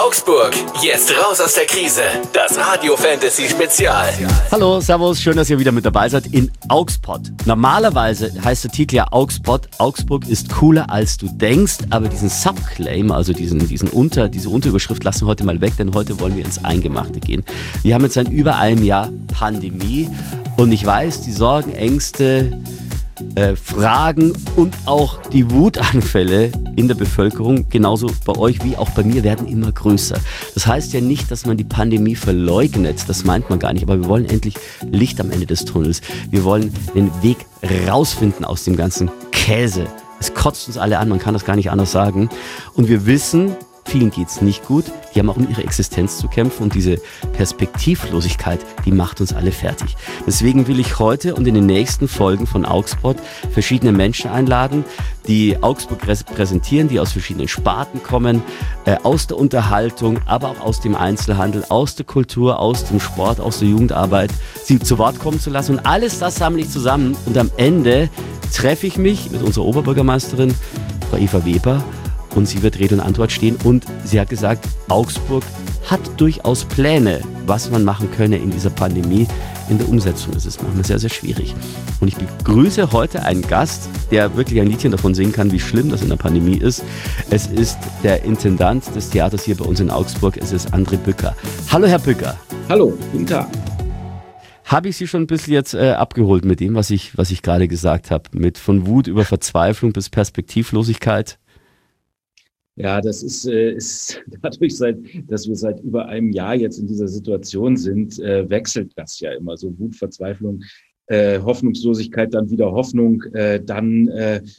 Augsburg, jetzt raus aus der Krise. Das Radio Fantasy Spezial. Hallo, servus, schön, dass ihr wieder mit dabei seid in Augspot. Normalerweise heißt der Titel ja Augspot. Augsburg ist cooler als du denkst, aber diesen Subclaim, also diese Unterüberschrift lassen wir heute mal weg, denn heute wollen wir ins Eingemachte gehen. Wir haben jetzt seit über einem Jahr Pandemie und ich weiß, die Sorgen, Ängste, Fragen und auch die Wutanfälle in der Bevölkerung, genauso bei euch wie auch bei mir, werden immer größer. Das heißt ja nicht, dass man die Pandemie verleugnet, das meint man gar nicht, aber wir wollen endlich Licht am Ende des Tunnels. Wir wollen den Weg rausfinden aus dem ganzen Käse. Es kotzt uns alle an, man kann das gar nicht anders sagen. Und wir wissen, vielen geht's nicht gut, die haben auch um ihre Existenz zu kämpfen und diese Perspektivlosigkeit, die macht uns alle fertig. Deswegen will ich heute und in den nächsten Folgen von Augspot verschiedene Menschen einladen, die Augsburg repräsentieren, die aus verschiedenen Sparten kommen, aus der Unterhaltung, aber auch aus dem Einzelhandel, aus der Kultur, aus dem Sport, aus der Jugendarbeit, sie zu Wort kommen zu lassen. Und alles das sammle ich zusammen und am Ende treffe ich mich mit unserer Oberbürgermeisterin, Frau Eva Weber, und sie wird Rede und Antwort stehen und sie hat gesagt, Augsburg hat durchaus Pläne, was man machen könne in dieser Pandemie. In der Umsetzung ist es manchmal sehr, sehr schwierig. Und ich begrüße heute einen Gast, der wirklich ein Liedchen davon singen kann, wie schlimm das in der Pandemie ist. Es ist der Intendant des Theaters hier bei uns in Augsburg, es ist André Bücker. Hallo Herr Bücker. Hallo, guten Tag. Habe ich Sie schon ein bisschen jetzt abgeholt mit dem, was ich gerade gesagt habe, mit von Wut über Verzweiflung bis Perspektivlosigkeit? Ja, das ist dadurch, dass wir seit über einem Jahr jetzt in dieser Situation sind, wechselt das ja immer. So Wut, Verzweiflung, Hoffnungslosigkeit, dann wieder Hoffnung, dann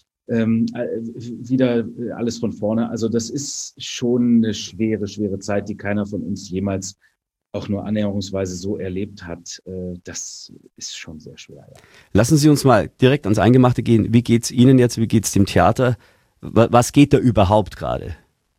wieder alles von vorne. Also das ist schon eine schwere Zeit, die keiner von uns jemals auch nur annäherungsweise so erlebt hat. Das ist schon sehr schwer. Ja. Lassen Sie uns mal direkt ans Eingemachte gehen. Wie geht's Ihnen jetzt? Wie geht's dem Theater? Was geht da überhaupt gerade?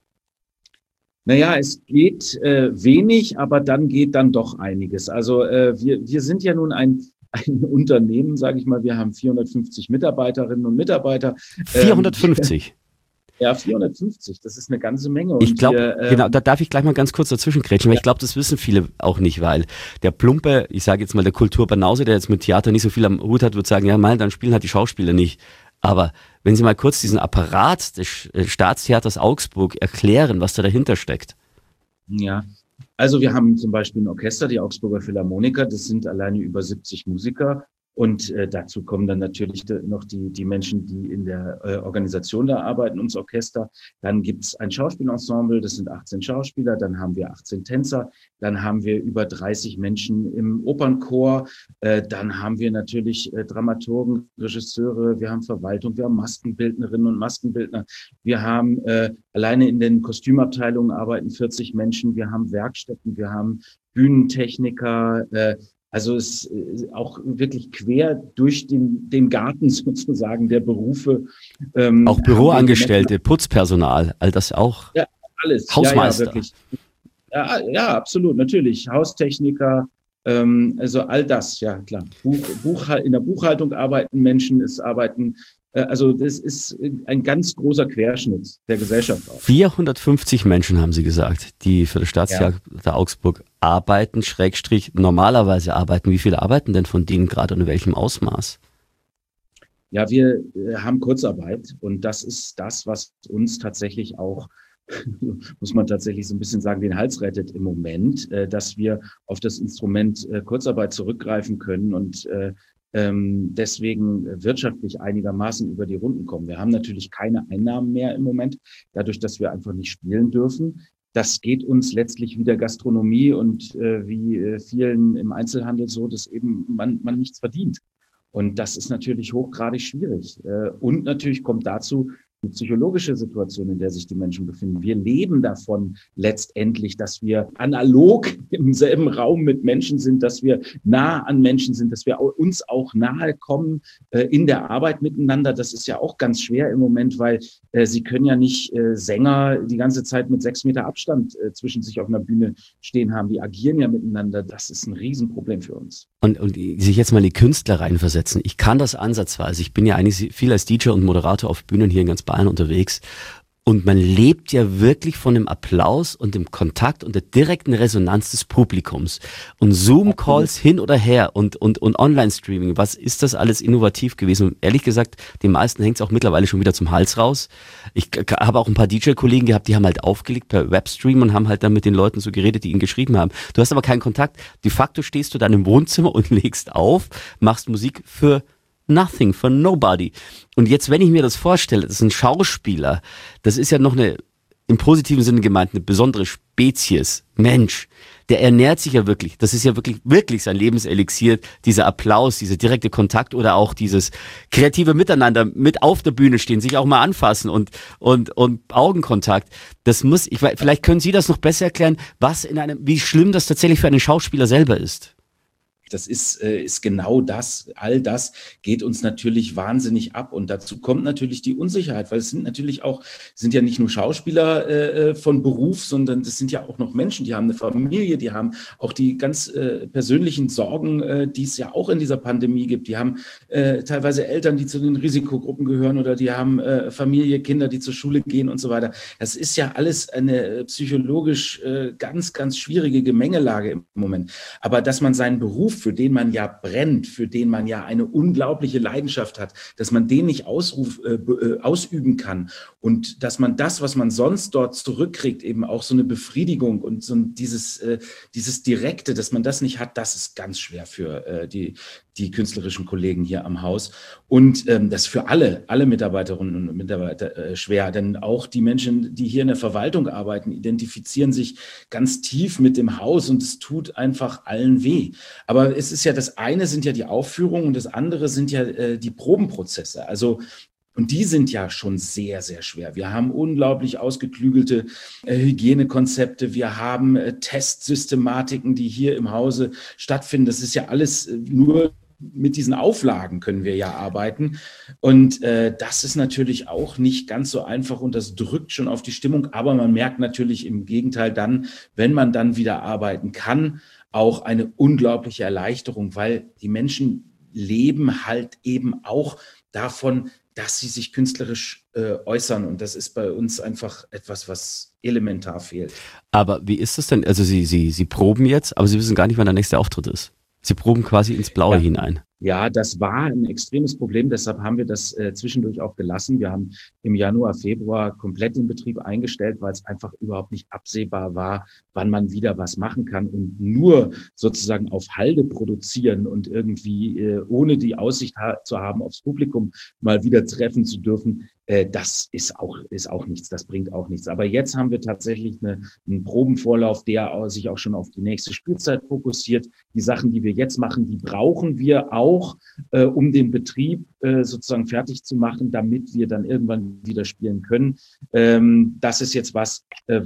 Naja, es geht wenig, aber dann geht dann doch einiges. Also wir sind ja nun ein Unternehmen, sage ich mal. Wir haben 450 Mitarbeiterinnen und Mitarbeiter. 450? Ja, 450, das ist eine ganze Menge. Ich glaube, genau, da darf ich gleich mal ganz kurz dazwischen grätschen, weil ich glaube, das wissen viele auch nicht, weil der plumpe, ich sage jetzt mal der Kulturbanause, der jetzt mit Theater nicht so viel am Hut hat, wird sagen, ja, dann spielen halt die Schauspieler nicht. Aber wenn Sie mal kurz diesen Apparat des Staatstheaters Augsburg erklären, was da dahinter steckt. Ja, also wir haben zum Beispiel ein Orchester, die Augsburger Philharmoniker, das sind alleine über 70 Musiker. Und dazu kommen dann natürlich noch die Menschen, die in der Organisation da arbeiten, ums Orchester. Dann gibt's ein Schauspielensemble, das sind 18 Schauspieler. Dann haben wir 18 Tänzer. Dann haben wir über 30 Menschen im Opernchor. Dann haben wir natürlich Dramaturgen, Regisseure. Wir haben Verwaltung, wir haben Maskenbildnerinnen und Maskenbildner. Wir haben alleine in den Kostümabteilungen arbeiten 40 Menschen. Wir haben Werkstätten, wir haben Bühnentechniker. Also es ist auch wirklich quer durch den Garten sozusagen der Berufe. Auch Büroangestellte, Putzpersonal, all das auch. Ja, alles. Hausmeister. Ja, wirklich. Ja, absolut, natürlich. Haustechniker, also all das, ja klar. In der Buchhaltung arbeiten Menschen, also das ist ein ganz großer Querschnitt der Gesellschaft auch. 450 Menschen haben Sie gesagt, die für das Staatstheater Augsburg arbeiten, normalerweise arbeiten. Wie viele arbeiten denn von denen gerade und in welchem Ausmaß? Ja, wir haben Kurzarbeit und das ist das, was uns tatsächlich auch, muss man tatsächlich so ein bisschen sagen, den Hals rettet im Moment, dass wir auf das Instrument Kurzarbeit zurückgreifen können und deswegen wirtschaftlich einigermaßen über die Runden kommen. Wir haben natürlich keine Einnahmen mehr im Moment, dadurch, dass wir einfach nicht spielen dürfen. Das geht uns letztlich wie der Gastronomie und wie vielen im Einzelhandel so, dass eben man nichts verdient. Und das ist natürlich hochgradig schwierig. Und natürlich kommt dazu die psychologische Situation, in der sich die Menschen befinden. Wir leben davon letztendlich, dass wir analog im selben Raum mit Menschen sind, dass wir nah an Menschen sind, dass wir uns auch nahe kommen in der Arbeit miteinander. Das ist ja auch ganz schwer im Moment, weil sie können ja nicht Sänger die ganze Zeit mit 6 Meter Abstand zwischen sich auf einer Bühne stehen haben. Die agieren ja miteinander. Das ist ein Riesenproblem für uns. Und sich jetzt mal in die Künstler reinversetzen. Ich kann das ansatzweise. Ich bin ja eigentlich viel als DJ und Moderator auf Bühnen hier in ganz Bayern unterwegs. Und man lebt ja wirklich von dem Applaus und dem Kontakt und der direkten Resonanz des Publikums. Und Zoom-Calls hin oder her und Online-Streaming, was ist das alles innovativ gewesen? Und ehrlich gesagt, den meisten hängt es auch mittlerweile schon wieder zum Hals raus. Ich habe auch ein paar DJ-Kollegen gehabt, die haben halt aufgelegt per Webstream und haben halt dann mit den Leuten so geredet, die ihnen geschrieben haben. Du hast aber keinen Kontakt. De facto stehst du dann im Wohnzimmer und legst auf, machst Musik für nothing, for nobody. Und jetzt, wenn ich mir das vorstelle, das ist ein Schauspieler, das ist ja noch eine, im positiven Sinne gemeint, eine besondere Spezies, Mensch, der ernährt sich ja wirklich, das ist ja wirklich sein Lebenselixier, dieser Applaus, dieser direkte Kontakt oder auch dieses kreative Miteinander, mit auf der Bühne stehen, sich auch mal anfassen und Augenkontakt. Das muss, vielleicht können Sie das noch besser erklären, wie schlimm das tatsächlich für einen Schauspieler selber ist. Das ist genau das. All das geht uns natürlich wahnsinnig ab. Und dazu kommt natürlich die Unsicherheit, weil es sind ja nicht nur Schauspieler von Beruf, sondern es sind ja auch noch Menschen, die haben eine Familie, die haben auch die ganz persönlichen Sorgen, die es ja auch in dieser Pandemie gibt. Die haben teilweise Eltern, die zu den Risikogruppen gehören oder die haben Familie, Kinder, die zur Schule gehen und so weiter. Das ist ja alles eine psychologisch ganz, ganz schwierige Gemengelage im Moment. Aber dass man seinen Beruf, für den man ja brennt, für den man ja eine unglaubliche Leidenschaft hat, dass man den nicht ausüben kann und dass man das, was man sonst dort zurückkriegt, eben auch so eine Befriedigung und so dieses Direkte, dass man das nicht hat, das ist ganz schwer für die künstlerischen Kollegen hier am Haus. Und das ist für alle Mitarbeiterinnen und Mitarbeiter schwer, denn auch die Menschen, die hier in der Verwaltung arbeiten, identifizieren sich ganz tief mit dem Haus und es tut einfach allen weh. Aber es ist ja, das eine sind ja die Aufführungen und das andere sind ja die Probenprozesse. Also und die sind ja schon sehr, sehr schwer. Wir haben unglaublich ausgeklügelte Hygienekonzepte. Wir haben Testsystematiken, die hier im Hause stattfinden. Das ist ja alles nur mit diesen Auflagen können wir ja arbeiten. Und das ist natürlich auch nicht ganz so einfach und das drückt schon auf die Stimmung. Aber man merkt natürlich im Gegenteil dann, wenn man dann wieder arbeiten kann, auch eine unglaubliche Erleichterung, weil die Menschen leben halt eben auch davon, dass sie sich künstlerisch äußern. Und das ist bei uns einfach etwas, was elementar fehlt. Aber wie ist das denn? Also Sie proben jetzt, aber Sie wissen gar nicht, wann der nächste Auftritt ist. Sie proben quasi ins Blaue hinein. Ja, das war ein extremes Problem. Deshalb haben wir das zwischendurch auch gelassen. Wir haben im Januar, Februar komplett den Betrieb eingestellt, weil es einfach überhaupt nicht absehbar war, wann man wieder was machen kann. Und nur sozusagen auf Halde produzieren und irgendwie ohne die Aussicht zu haben, aufs Publikum mal wieder treffen zu dürfen, das ist auch nichts. Das bringt auch nichts. Aber jetzt haben wir tatsächlich einen Probenvorlauf, der sich auch schon auf die nächste Spielzeit fokussiert. Die Sachen, die wir jetzt machen, die brauchen wir auch, um den Betrieb sozusagen fertig zu machen, damit wir dann irgendwann wieder spielen können. Das ist jetzt was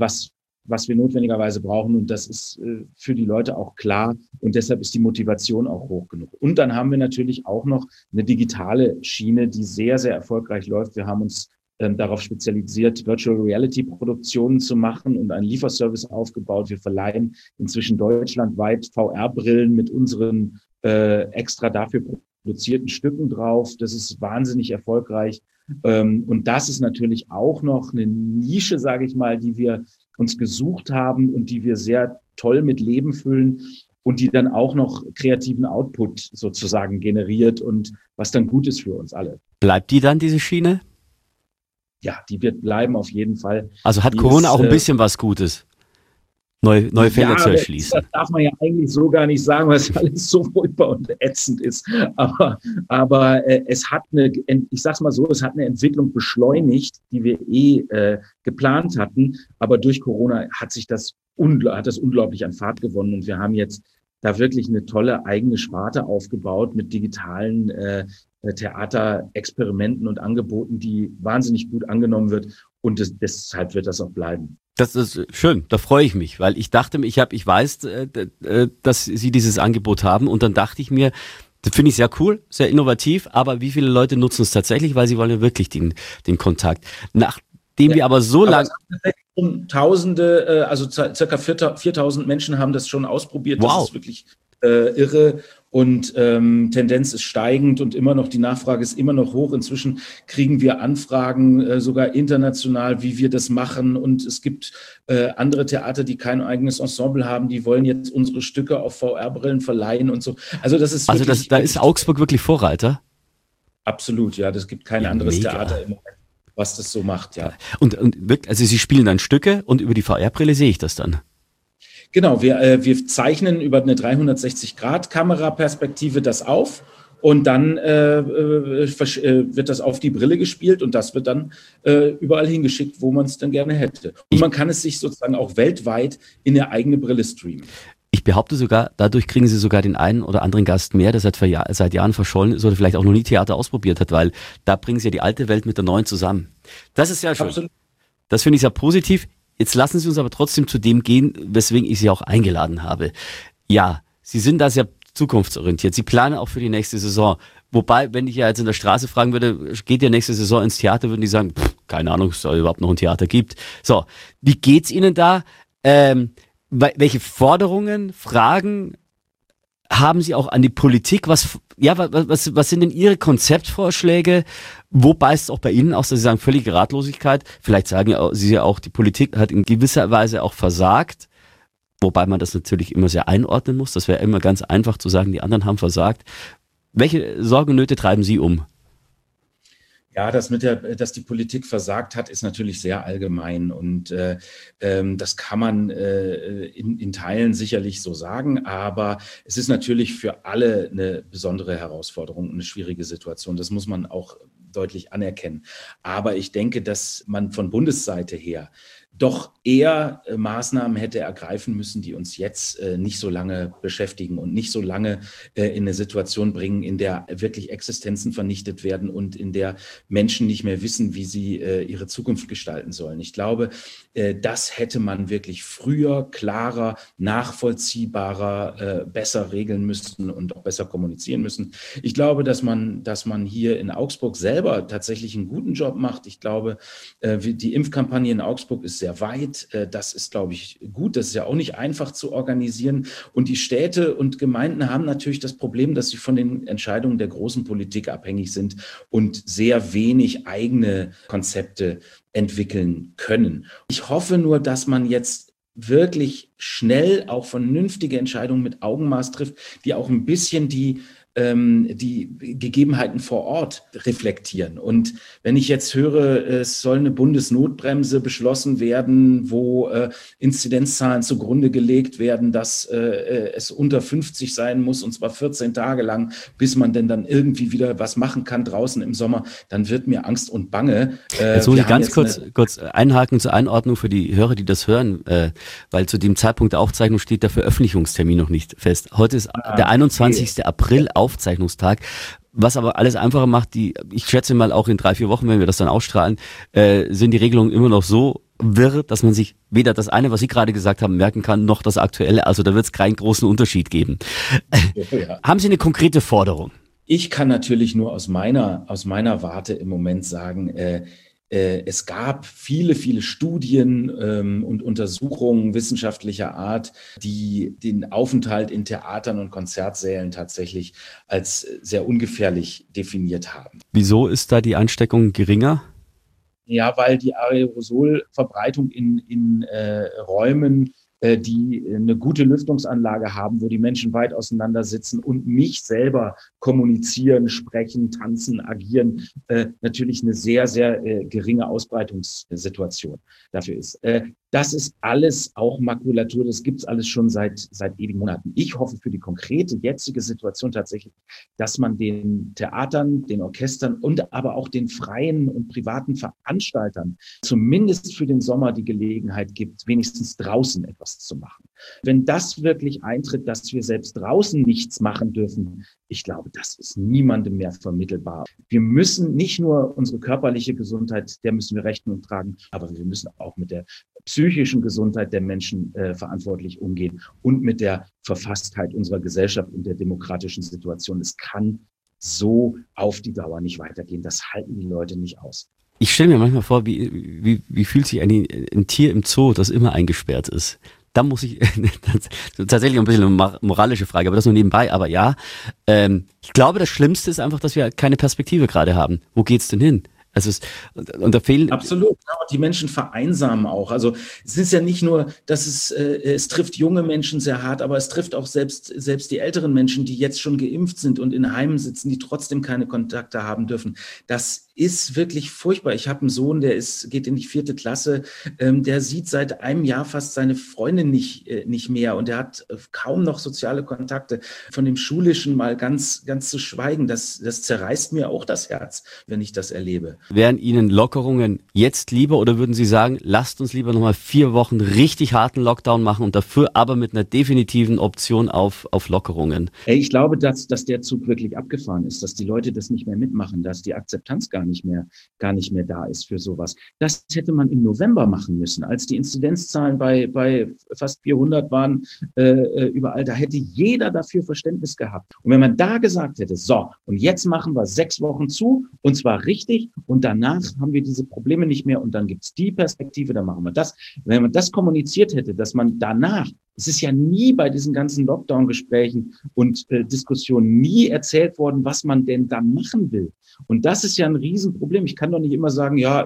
wir notwendigerweise brauchen und das ist für die Leute auch klar und deshalb ist die Motivation auch hoch genug. Und dann haben wir natürlich auch noch eine digitale Schiene, die sehr, sehr erfolgreich läuft. Wir haben uns darauf spezialisiert, Virtual Reality Produktionen zu machen und einen Lieferservice aufgebaut. Wir verleihen inzwischen deutschlandweit VR-Brillen mit unseren extra dafür produzierten Stücken drauf. Das ist wahnsinnig erfolgreich. Und das ist natürlich auch noch eine Nische, sage ich mal, die wir uns gesucht haben und die wir sehr toll mit Leben füllen und die dann auch noch kreativen Output sozusagen generiert und was dann gut ist für uns alle. Bleibt die dann, diese Schiene? Ja, die wird bleiben auf jeden Fall. Also hat Corona auch ein bisschen was Gutes? Neue Felder zu erschließen. Das darf man ja eigentlich so gar nicht sagen, weil es alles so furchtbar und ätzend ist. Aber es hat ich sag's mal so, es hat eine Entwicklung beschleunigt, die wir geplant hatten. Aber durch Corona hat das unglaublich an Fahrt gewonnen. Und wir haben jetzt da wirklich eine tolle eigene Sparte aufgebaut mit digitalen Theaterexperimenten und Angeboten, die wahnsinnig gut angenommen wird. Und deshalb wird das auch bleiben. Das ist schön, da freue ich mich, weil ich dachte mir, ich weiß, dass Sie dieses Angebot haben und dann dachte ich mir, das finde ich sehr cool, sehr innovativ, aber wie viele Leute nutzen es tatsächlich, weil sie wollen ja wirklich den Kontakt. Nachdem wir aber so lange... Tausende, also circa 4.000 Menschen haben das schon ausprobiert. Wow. Das ist wirklich irre. und Tendenz ist steigend und immer noch die Nachfrage ist immer noch hoch. Inzwischen kriegen wir Anfragen sogar international, wie wir das machen, und es gibt andere Theater, die kein eigenes Ensemble haben, die wollen jetzt unsere Stücke auf VR-Brillen verleihen und so. Also das ist wirklich, da ist Augsburg wirklich Vorreiter? Absolut, ja. Das gibt kein anderes Theater im Moment, was das so macht, ja. Und wirklich, also Sie spielen dann Stücke und über die VR-Brille sehe ich das dann? Genau, wir zeichnen über eine 360-Grad-Kameraperspektive das auf und dann wird das auf die Brille gespielt und das wird dann überall hingeschickt, wo man es dann gerne hätte. Und man kann es sich sozusagen auch weltweit in eine eigene Brille streamen. Ich behaupte sogar, dadurch kriegen Sie sogar den einen oder anderen Gast mehr, der seit Jahren verschollen ist oder vielleicht auch noch nie Theater ausprobiert hat, weil da bringen Sie ja die alte Welt mit der neuen zusammen. Das ist ja schön. Absolut. Das finde ich sehr positiv. Jetzt lassen Sie uns aber trotzdem zu dem gehen, weswegen ich Sie auch eingeladen habe. Ja, Sie sind da sehr zukunftsorientiert. Sie planen auch für die nächste Saison. Wobei, wenn ich ja jetzt in der Straße fragen würde, geht ihr nächste Saison ins Theater, würden die sagen, keine Ahnung, ob es da überhaupt noch ein Theater gibt. So, wie geht's Ihnen da? Welche Forderungen, Fragen haben Sie auch an die Politik? Was sind denn Ihre Konzeptvorschläge? Wo beißt es auch bei Ihnen aus, dass Sie sagen, völlige Ratlosigkeit? Vielleicht sagen Sie ja auch, die Politik hat in gewisser Weise auch versagt. Wobei man das natürlich immer sehr einordnen muss. Das wäre immer ganz einfach zu sagen, die anderen haben versagt. Welche Sorgen und Nöte treiben Sie um? Ja, dass die Politik versagt hat, ist natürlich sehr allgemein und das kann man in Teilen sicherlich so sagen, aber es ist natürlich für alle eine besondere Herausforderung und eine schwierige Situation. Das muss man auch deutlich anerkennen. Aber ich denke, dass man von Bundesseite her doch eher Maßnahmen hätte ergreifen müssen, die uns jetzt nicht so lange beschäftigen und nicht so lange in eine Situation bringen, in der wirklich Existenzen vernichtet werden und in der Menschen nicht mehr wissen, wie sie ihre Zukunft gestalten sollen. Ich glaube, das hätte man wirklich früher, klarer, nachvollziehbarer, besser regeln müssen und auch besser kommunizieren müssen. Ich glaube, dass man hier in Augsburg selber tatsächlich einen guten Job macht. Ich glaube, die Impfkampagne in Augsburg ist sehr weit. Das ist, glaube ich, gut. Das ist ja auch nicht einfach zu organisieren. Und die Städte und Gemeinden haben natürlich das Problem, dass sie von den Entscheidungen der großen Politik abhängig sind und sehr wenig eigene Konzepte entwickeln können. Ich hoffe nur, dass man jetzt wirklich schnell auch vernünftige Entscheidungen mit Augenmaß trifft, die auch ein bisschen die Gegebenheiten vor Ort reflektieren. Und wenn ich jetzt höre, es soll eine Bundesnotbremse beschlossen werden, wo Inzidenzzahlen zugrunde gelegt werden, dass es unter 50 sein muss, und zwar 14 Tage lang, bis man denn dann irgendwie wieder was machen kann draußen im Sommer, dann wird mir Angst und Bange. Jetzt muss ich ganz kurz einhaken zur Einordnung für die Hörer, die das hören, weil zu dem Zeitpunkt der Aufzeichnung steht der Veröffentlichungstermin noch nicht fest. Heute ist der 21. April, Aufzeichnungstag. Was aber alles einfacher macht, ich schätze mal auch in 3-4 Wochen, wenn wir das dann ausstrahlen, sind die Regelungen immer noch so wirr, dass man sich weder das eine, was Sie gerade gesagt haben, merken kann, noch das Aktuelle. Also da wird es keinen großen Unterschied geben. Ja. Haben Sie eine konkrete Forderung? Ich kann natürlich nur aus meiner Warte im Moment sagen, es gab viele, viele Studien und Untersuchungen wissenschaftlicher Art, die den Aufenthalt in Theatern und Konzertsälen tatsächlich als sehr ungefährlich definiert haben. Wieso ist da die Ansteckung geringer? Ja, weil die Aerosolverbreitung in Räumen, die eine gute Lüftungsanlage haben, wo die Menschen weit auseinander sitzen und nicht selber kommunizieren, sprechen, tanzen, agieren, natürlich eine sehr, sehr geringe Ausbreitungssituation dafür ist. Das ist alles auch Makulatur, das gibt's alles schon seit ewigen Monaten. Ich hoffe für die konkrete jetzige Situation tatsächlich, dass man den Theatern, den Orchestern und aber auch den freien und privaten Veranstaltern zumindest für den Sommer die Gelegenheit gibt, wenigstens draußen etwas zu machen. Wenn das wirklich eintritt, dass wir selbst draußen nichts machen dürfen, ich glaube, das ist niemandem mehr vermittelbar. Wir müssen nicht nur unsere körperliche Gesundheit, der müssen wir Rechnung tragen, aber wir müssen auch mit der psychischen Gesundheit der Menschen verantwortlich umgehen und mit der Verfasstheit unserer Gesellschaft und der demokratischen Situation. Es kann so auf die Dauer nicht weitergehen. Das halten die Leute nicht aus. Ich stelle mir manchmal vor, wie fühlt sich ein Tier im Zoo, das immer eingesperrt ist? da muss ich tatsächlich ein bisschen eine moralische Frage, aber das nur nebenbei. Aber ja, ich glaube, das Schlimmste ist einfach, dass wir keine Perspektive gerade haben. Wo geht's denn hin? Also und da fehlen. Absolut. Ja, und die Menschen vereinsamen auch. Also es ist ja nicht nur, dass es trifft junge Menschen sehr hart, aber es trifft auch selbst die älteren Menschen, die jetzt schon geimpft sind und in Heimen sitzen, die trotzdem keine Kontakte haben dürfen. Das ist wirklich furchtbar. Ich habe einen Sohn, geht in die 4. Klasse, der sieht seit einem Jahr fast seine Freundin nicht mehr und der hat kaum noch soziale Kontakte. Von dem Schulischen mal ganz zu schweigen, das zerreißt mir auch das Herz, wenn ich das erlebe. Wären Ihnen Lockerungen jetzt lieber oder würden Sie sagen, lasst uns lieber nochmal 4 Wochen richtig harten Lockdown machen und dafür aber mit einer definitiven Option auf Lockerungen? Ich glaube, dass der Zug wirklich abgefahren ist, dass die Leute das nicht mehr mitmachen, dass die Akzeptanz gar nicht mehr da ist für sowas. Das hätte man im November machen müssen, als die Inzidenzzahlen bei fast 400 waren überall. Da hätte jeder dafür Verständnis gehabt. Und wenn man da gesagt hätte, so, und jetzt machen wir 6 Wochen zu, und zwar richtig, und danach haben wir diese Probleme nicht mehr, und dann gibt's die Perspektive, dann machen wir das. Wenn man das kommuniziert hätte, dass man danach, es ist ja nie bei diesen ganzen Lockdown-Gesprächen und Diskussionen nie erzählt worden, was man denn dann machen will. Und das ist ja ein Riesenproblem. Ich kann doch nicht immer sagen, ja,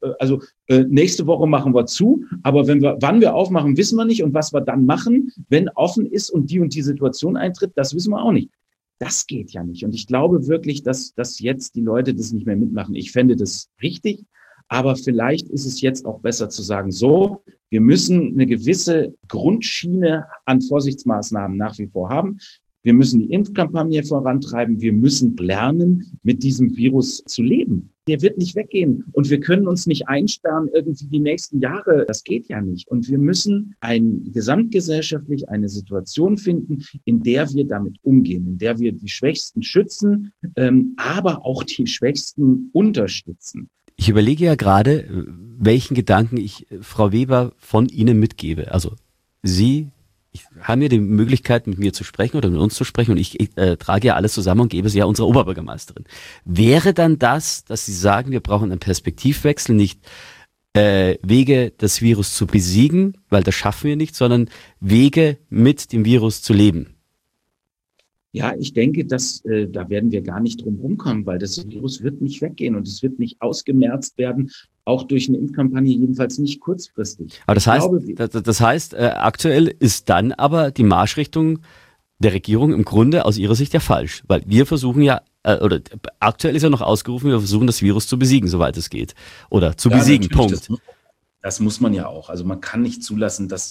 nächste Woche machen wir zu, aber wann wir aufmachen, wissen wir nicht. Und was wir dann machen, wenn offen ist und die Situation eintritt, das wissen wir auch nicht. Das geht ja nicht. Und ich glaube wirklich, dass jetzt die Leute das nicht mehr mitmachen. Ich fände das richtig, aber vielleicht ist es jetzt auch besser zu sagen, so, wir müssen eine gewisse Grundschiene an Vorsichtsmaßnahmen nach wie vor haben. Wir müssen die Impfkampagne vorantreiben. Wir müssen lernen, mit diesem Virus zu leben. Der wird nicht weggehen. Und wir können uns nicht einsperren irgendwie die nächsten Jahre. Das geht ja nicht. Und wir müssen gesamtgesellschaftlich eine Situation finden, in der wir damit umgehen, in der wir die Schwächsten schützen, aber auch die Schwächsten unterstützen. Ich überlege ja gerade, welchen Gedanken ich Frau Weber von Ihnen mitgebe. Also Sie haben ja die Möglichkeit, mit mir zu sprechen oder mit uns zu sprechen, und ich trage ja alles zusammen und gebe es ja unserer Oberbürgermeisterin. Wäre dann das, dass Sie sagen, wir brauchen einen Perspektivwechsel, nicht Wege, das Virus zu besiegen, weil das schaffen wir nicht, sondern Wege, mit dem Virus zu leben? Ja, ich denke, dass da werden wir gar nicht drum rumkommen, weil das Virus wird nicht weggehen und es wird nicht ausgemerzt werden, auch durch eine Impfkampagne, jedenfalls nicht kurzfristig. Aber das heißt, aktuell ist dann aber die Marschrichtung der Regierung im Grunde aus Ihrer Sicht ja falsch, weil wir versuchen ja, oder aktuell ist ja noch ausgerufen, wir versuchen das Virus zu besiegen, soweit es geht. Oder zu besiegen, Punkt. Das muss man ja auch. Also man kann nicht zulassen, dass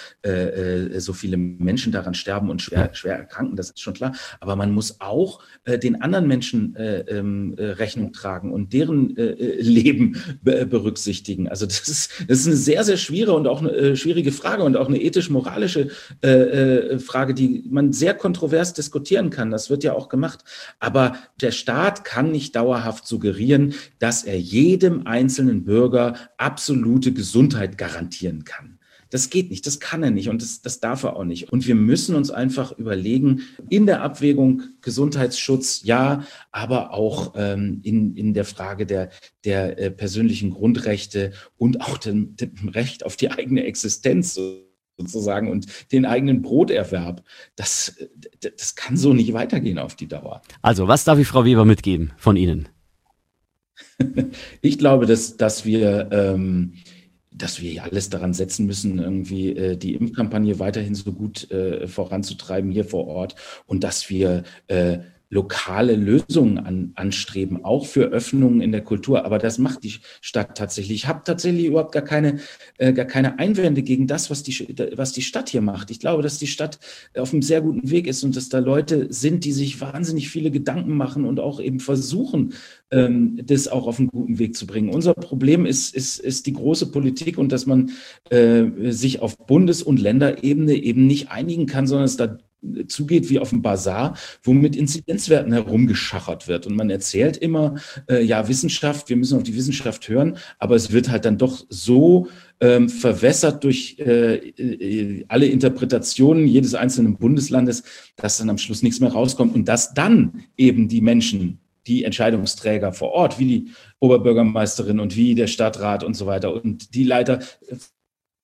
so viele Menschen daran sterben und schwer erkranken, das ist schon klar. Aber man muss auch den anderen Menschen Rechnung tragen und deren Leben berücksichtigen. Also das ist eine sehr, sehr schwierige und auch eine schwierige Frage und auch eine ethisch-moralische Frage, die man sehr kontrovers diskutieren kann. Das wird ja auch gemacht. Aber der Staat kann nicht dauerhaft suggerieren, dass er jedem einzelnen Bürger absolute Gesundheit garantieren kann. Das geht nicht, das kann er nicht und das darf er auch nicht. Und wir müssen uns einfach überlegen, in der Abwägung Gesundheitsschutz, ja, aber auch in der Frage der persönlichen Grundrechte und auch dem Recht auf die eigene Existenz sozusagen und den eigenen Broterwerb. Das kann so nicht weitergehen auf die Dauer. Also, was darf ich Frau Weber mitgeben von Ihnen? Ich glaube, dass wir alles daran setzen müssen, irgendwie die Impfkampagne weiterhin so gut voranzutreiben hier vor Ort und dass wir lokale Lösungen anstreben, auch für Öffnungen in der Kultur. Aber das macht die Stadt tatsächlich. Ich habe tatsächlich überhaupt gar keine Einwände gegen das, was die Stadt hier macht. Ich glaube, dass die Stadt auf einem sehr guten Weg ist und dass da Leute sind, die sich wahnsinnig viele Gedanken machen und auch eben versuchen, das auch auf einen guten Weg zu bringen. Unser Problem ist die große Politik und dass man sich auf Bundes- und Länderebene eben nicht einigen kann, sondern es da zugeht wie auf dem Bazar, wo mit Inzidenzwerten herumgeschachert wird. Und man erzählt immer, ja, Wissenschaft, wir müssen auf die Wissenschaft hören, aber es wird halt dann doch so verwässert durch alle Interpretationen jedes einzelnen Bundeslandes, dass dann am Schluss nichts mehr rauskommt und dass dann eben die Menschen, die Entscheidungsträger vor Ort, wie die Oberbürgermeisterin und wie der Stadtrat und so weiter und die Leiter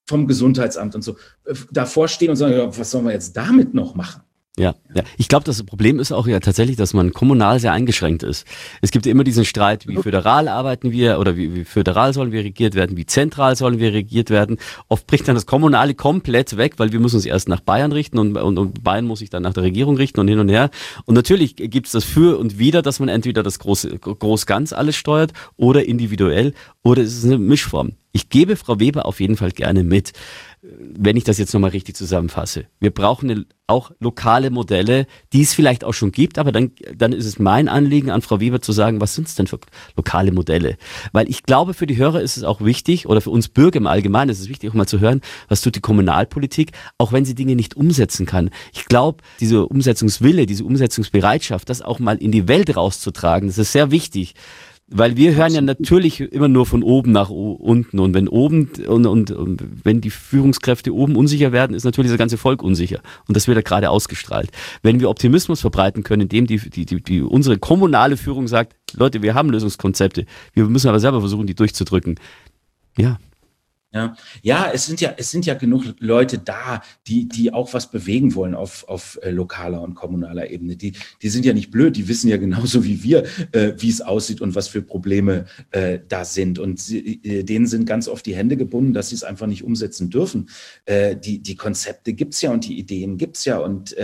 vom Gesundheitsamt und so davor stehen und sagen, ja, was sollen wir jetzt damit noch machen? Ja. Ich glaube, das Problem ist auch ja tatsächlich, dass man kommunal sehr eingeschränkt ist. Es gibt immer diesen Streit, wie föderal arbeiten wir oder wie föderal sollen wir regiert werden, wie zentral sollen wir regiert werden. Oft bricht dann das Kommunale komplett weg, weil wir müssen uns erst nach Bayern richten und Bayern muss sich dann nach der Regierung richten und hin und her. Und natürlich gibt es das Für und Wider, dass man entweder das Groß-Ganz alles steuert oder individuell oder es ist eine Mischform. Ich gebe Frau Weber auf jeden Fall gerne mit, wenn ich das jetzt nochmal richtig zusammenfasse. Wir brauchen auch lokale Modelle, die es vielleicht auch schon gibt, aber dann ist es mein Anliegen an Frau Weber zu sagen, was sind es denn für lokale Modelle? Weil ich glaube, für die Hörer ist es auch wichtig, oder für uns Bürger im Allgemeinen ist es wichtig, auch mal zu hören, was tut die Kommunalpolitik, auch wenn sie Dinge nicht umsetzen kann. Ich glaube, diese Umsetzungswille, diese Umsetzungsbereitschaft, das auch mal in die Welt rauszutragen, das ist sehr wichtig. Weil wir hören ja natürlich immer nur von oben nach unten und wenn oben und wenn die Führungskräfte oben unsicher werden, ist natürlich das ganze Volk unsicher und das wird ja gerade ausgestrahlt. Wenn wir Optimismus verbreiten können, indem die unsere kommunale Führung sagt, Leute, wir haben Lösungskonzepte, wir müssen aber selber versuchen, die durchzudrücken. Ja. Ja, es sind ja genug Leute da, die auch was bewegen wollen auf lokaler und kommunaler Ebene. Die sind ja nicht blöd, die wissen ja genauso wie wir, wie es aussieht und was für Probleme da sind. Und denen sind ganz oft die Hände gebunden, dass sie es einfach nicht umsetzen dürfen. Die Konzepte gibt's ja und die Ideen gibt's ja. Und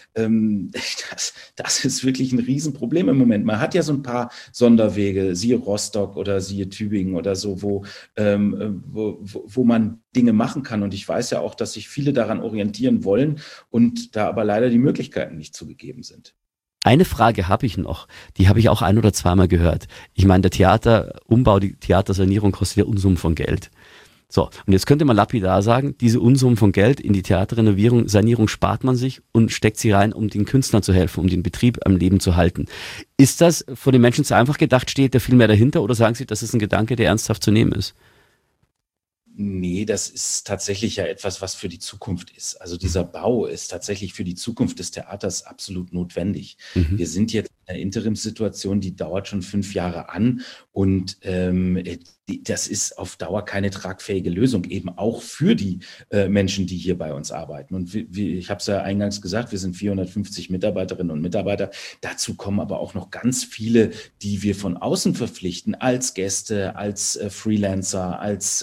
das ist wirklich ein Riesenproblem im Moment. Man hat ja so ein paar Sonderwege, siehe Rostock oder siehe Tübingen oder so, wo man Dinge machen kann. Und ich weiß ja auch, dass sich viele daran orientieren wollen und da aber leider die Möglichkeiten nicht zugegeben sind. Eine Frage habe ich noch, die habe ich auch ein- oder zweimal gehört. Ich meine, der Theaterumbau, die Theatersanierung kostet ja Unsummen von Geld. So, und jetzt könnte man lapidar sagen, diese Unsummen von Geld in die Theaterrenovierung, Sanierung spart man sich und steckt sie rein, um den Künstlern zu helfen, um den Betrieb am Leben zu halten. Ist das von den Menschen zu einfach gedacht, steht da viel mehr dahinter oder sagen Sie, das ist ein Gedanke, der ernsthaft zu nehmen ist? Nee, das ist tatsächlich ja etwas, was für die Zukunft ist. Also dieser Bau ist tatsächlich für die Zukunft des Theaters absolut notwendig. Mhm. Wir sind jetzt in einer Interimssituation, die dauert schon 5 Jahre an und das ist auf Dauer keine tragfähige Lösung, eben auch für die Menschen, die hier bei uns arbeiten. Und ich habe es ja eingangs gesagt, wir sind 450 Mitarbeiterinnen und Mitarbeiter. Dazu kommen aber auch noch ganz viele, die wir von außen verpflichten, als Gäste, als Freelancer, als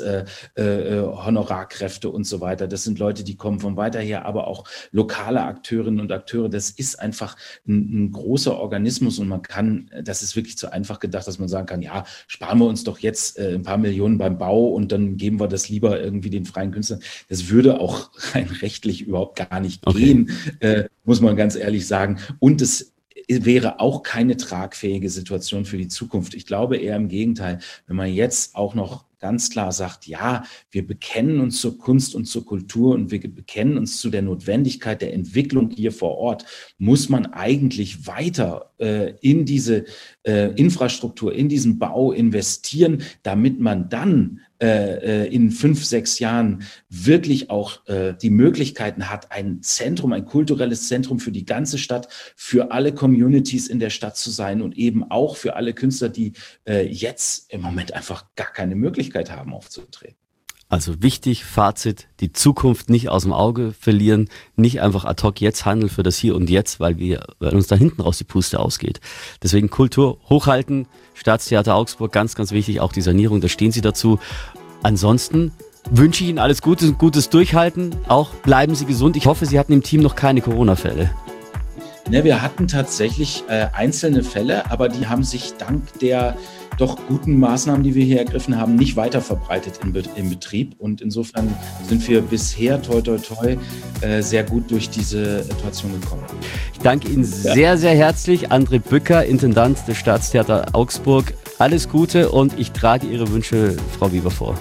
Honorarkräfte und so weiter. Das sind Leute, die kommen von weiter her, aber auch lokale Akteurinnen und Akteure. Das ist einfach ein großer Organismus und das ist wirklich zu einfach gedacht, dass man sagen kann, ja, sparen wir uns doch jetzt ein paar Millionen beim Bau und dann geben wir das lieber irgendwie den freien Künstlern. Das würde auch rein rechtlich überhaupt gar nicht gehen, muss man ganz ehrlich sagen. Und es wäre auch keine tragfähige Situation für die Zukunft. Ich glaube eher im Gegenteil, wenn man jetzt auch noch ganz klar sagt, ja, wir bekennen uns zur Kunst und zur Kultur und wir bekennen uns zu der Notwendigkeit der Entwicklung hier vor Ort, muss man eigentlich weiter in diese Infrastruktur, in diesen Bau investieren, damit man dann in 5, 6 Jahren wirklich auch die Möglichkeiten hat, ein kulturelles Zentrum für die ganze Stadt, für alle Communities in der Stadt zu sein und eben auch für alle Künstler, die jetzt im Moment einfach gar keine Möglichkeit haben, aufzutreten. Also wichtig, Fazit, die Zukunft nicht aus dem Auge verlieren, nicht einfach ad hoc jetzt handeln für das Hier und Jetzt, weil uns da hinten raus die Puste ausgeht. Deswegen Kultur hochhalten, Staatstheater Augsburg, ganz, ganz wichtig, auch die Sanierung, da stehen Sie dazu. Ansonsten wünsche ich Ihnen alles Gute und gutes Durchhalten, auch bleiben Sie gesund. Ich hoffe, Sie hatten im Team noch keine Corona-Fälle. Ne, wir hatten tatsächlich einzelne Fälle, aber die haben sich dank der doch guten Maßnahmen, die wir hier ergriffen haben, nicht weiter verbreitet im Betrieb. Und insofern sind wir bisher, toi, toi, toi, sehr gut durch diese Situation gekommen. Ich danke Ihnen sehr, sehr herzlich. André Bücker, Intendant des Staatstheater Augsburg. Alles Gute und ich trage Ihre Wünsche, Frau Weber, vor.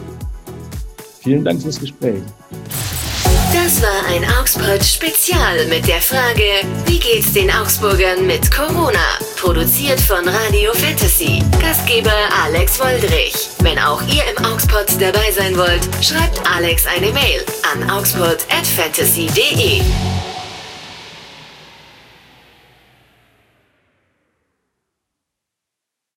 Vielen Dank fürs Gespräch. Das war ein Augsburg-Spezial mit der Frage, wie geht's den Augsburgern mit Corona? Produziert von Radio Fantasy. Gastgeber Alex Woldrich. Wenn auch ihr im Augsburg dabei sein wollt, schreibt Alex eine Mail an augsburg@fantasy.de.